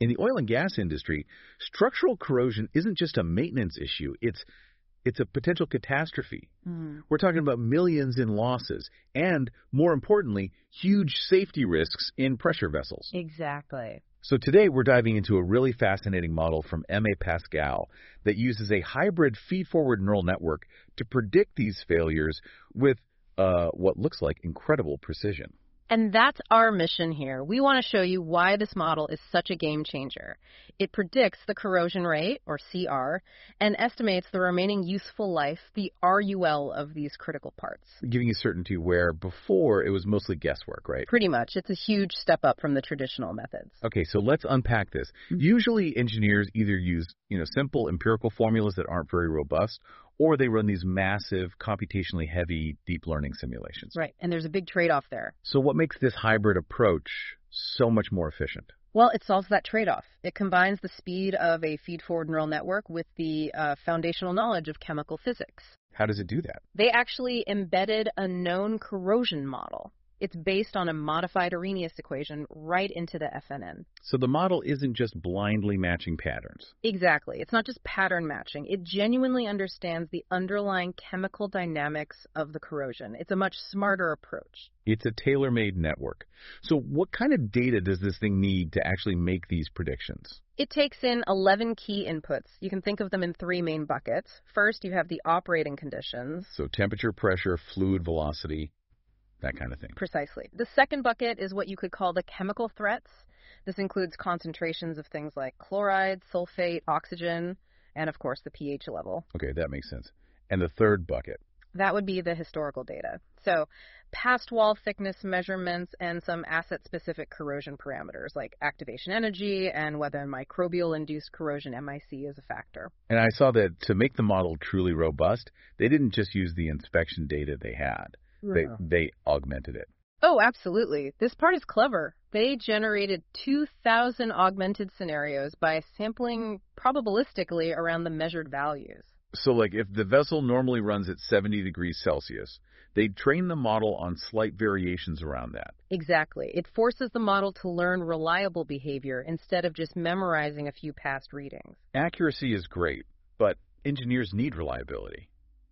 In the oil and gas industry, structural corrosion isn't just a maintenance issue, it's a potential catastrophe. We're talking about millions in losses and, more importantly, huge safety risks in pressure vessels. Exactly. So today we're diving into a really fascinating model from M.A. Pascal that uses a hybrid feed-forward neural network to predict these failures with what looks like incredible precision. And that's our mission here. We want to show you why this model is such a game changer. It predicts the corrosion rate, or CR, and estimates the remaining useful life, the RUL, of these critical parts. Giving you certainty where before it was mostly guesswork, right? Pretty much. It's a huge step up from the traditional methods. Okay, so let's unpack this. Usually engineers either use, simple empirical formulas that aren't very robust, or they run these massive, computationally heavy deep learning simulations. Right, and there's a big trade-off there. So what makes this hybrid approach so much more efficient? Well, it solves that trade-off. It combines the speed of a feed-forward neural network with the foundational knowledge of chemical physics. How does it do that? They actually embedded a known corrosion model. It's based on a modified Arrhenius equation right into the FNN. So the model isn't just blindly matching patterns. Exactly. It's not just pattern matching. It genuinely understands the underlying chemical dynamics of the corrosion. It's a much smarter approach. It's a tailor-made network. So what kind of data does this thing need to actually make these predictions? It takes in 11 key inputs. You can think of them in 3 main buckets. First, you have the operating conditions. So temperature, pressure, fluid velocity, that kind of thing. Precisely. The second bucket is what you could call the chemical threats. This includes concentrations of things like chloride, sulfate, oxygen, and of course the pH level. Okay, that makes sense. And the third bucket? That would be the historical data. So past wall thickness measurements and some asset-specific corrosion parameters like activation energy and whether microbial-induced corrosion, MIC, is a factor. And I saw that to make the model truly robust, they didn't just use the inspection data they had. They augmented it. Oh, absolutely. This part is clever. They generated 2,000 augmented scenarios by sampling probabilistically around the measured values. So, like, if the vessel normally runs at 70 degrees Celsius, they train the model on slight variations around that. Exactly. It forces the model to learn reliable behavior instead of just memorizing a few past readings. Accuracy is great, but engineers need reliability.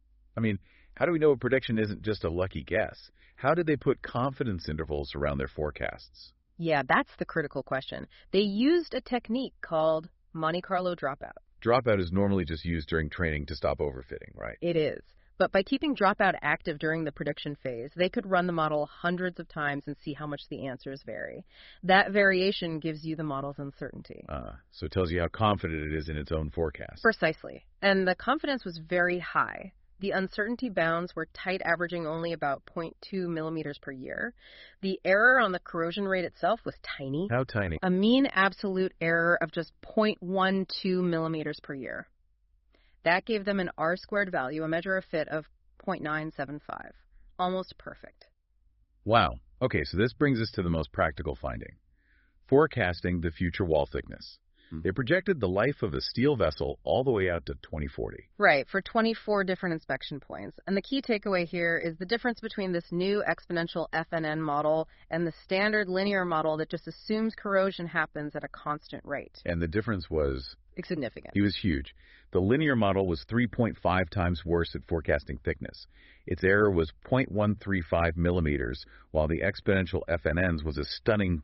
I mean, how do we know a prediction isn't just a lucky guess? How did they put confidence intervals around their forecasts? Yeah, that's the critical question. They used a technique called Monte Carlo dropout. Dropout is normally just used during training to stop overfitting, right? It is. But by keeping dropout active during the prediction phase, they could run the model hundreds of times and see how much the answers vary. That variation gives you the model's uncertainty. So it tells you how confident it is in its own forecast. Precisely. And the confidence was very high. The uncertainty bounds were tight, averaging only about 0.2 millimeters per year. The error on the corrosion rate itself was tiny. How tiny? A mean absolute error of just 0.12 millimeters per year. That gave them an R-squared value, a measure of fit, of 0.975. Almost perfect. Wow. Okay, so this brings us to the most practical finding. Forecasting the future wall thickness. They projected the life of a steel vessel all the way out to 2040. Right, for 24 different inspection points. And the key takeaway here is the difference between this new exponential FNN model and the standard linear model that just assumes corrosion happens at a constant rate. And the difference was? Significant. It was huge. The linear model was 3.5 times worse at forecasting thickness. Its error was 0.135 millimeters, while the exponential FNN's was a stunning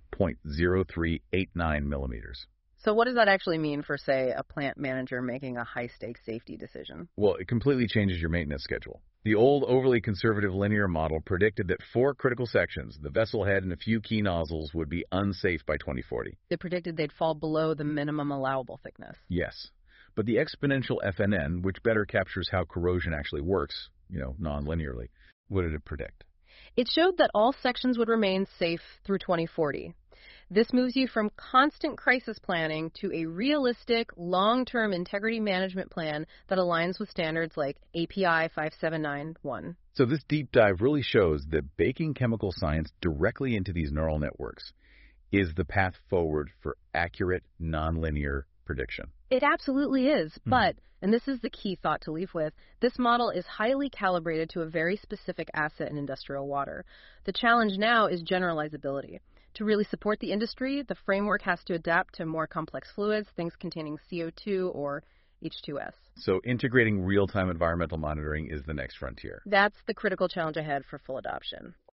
0.0389 millimeters. So what does that actually mean for, say, a plant manager making a high-stakes safety decision? Well, it completely changes your maintenance schedule. The old, overly conservative linear model predicted that 4 critical sections, the vessel head and a few key nozzles, would be unsafe by 2040. It predicted they'd fall below the minimum allowable thickness. Yes. But the exponential FNN, which better captures how corrosion actually works, non-linearly, what did it predict? It showed that all sections would remain safe through 2040. This moves you from constant crisis planning to a realistic, long-term integrity management plan that aligns with standards like API 5791. So this deep dive really shows that baking chemical science directly into these neural networks is the path forward for accurate, nonlinear prediction. It absolutely is, but, and this is the key thought to leave with, this model is highly calibrated to a very specific asset in industrial water. The challenge now is generalizability. To really support the industry, the framework has to adapt to more complex fluids, things containing CO2 or H2S. So integrating real-time environmental monitoring is the next frontier. That's the critical challenge ahead for full adoption.